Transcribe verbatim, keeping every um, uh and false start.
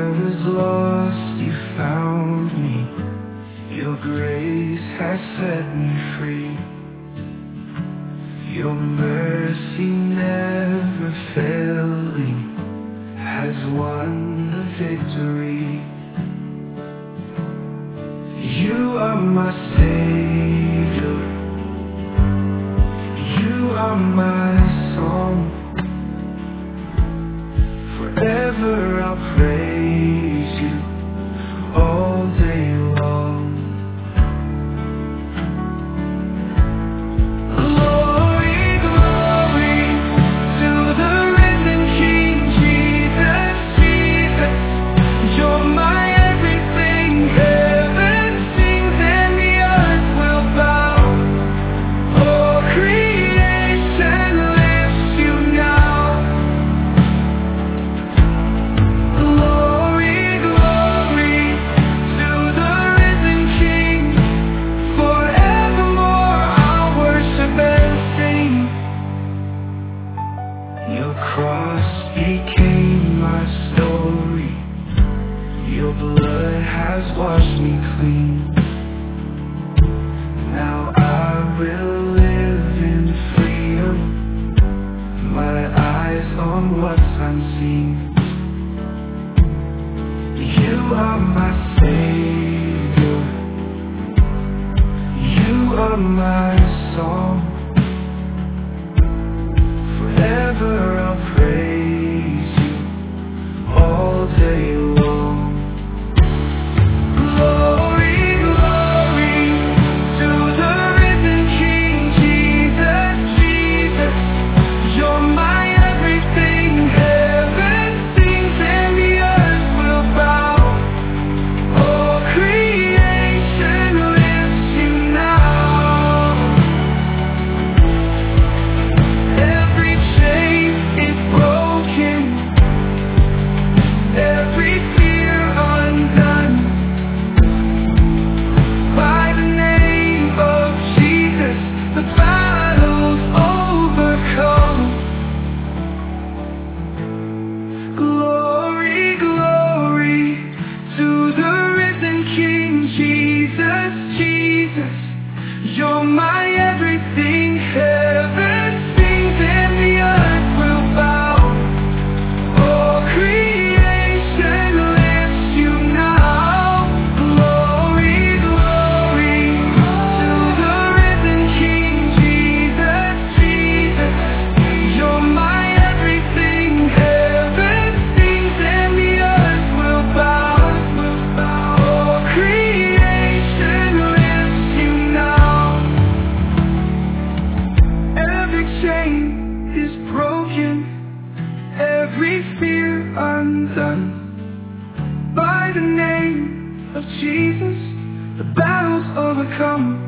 was lost, you found me. Your grace has set me free. Your mercy never failing has won the victory. You are my Savior. You are my song. Forever I'll praise you all day long. Glory, glory to the risen King Jesus, Jesus. You're my everything. Heaven sings and the earth will bow. Oh, creation lifts you now. Glory, glory to the risen King. Forevermore I'll worship and sing. Your cross became my story. Your blood has washed me clean. Now I will live in freedom. My eyes on what's unseen. You are my Savior. You are my song. Forever I'll praise you all day long. Glory, glory to the risen King Jesus, Jesus. You're my everything. Heaven sings and the earth will bow. Oh, creation lifts you now. Every chain is broken, every fear undone. By the name of Jesus, the battle's overcome. Glory, glory to the risen King Jesus, Jesus. You're my everything. Heaven sings and the earth will bow. Oh, creation lifts you now. Glory, glory to the risen King Jesus, Jesus. You're my everything. Heaven sings and the earth will bow. Oh, creation lifts you now. Every chain is broken, every fear undone. By the name of Jesus, the battle's overcome.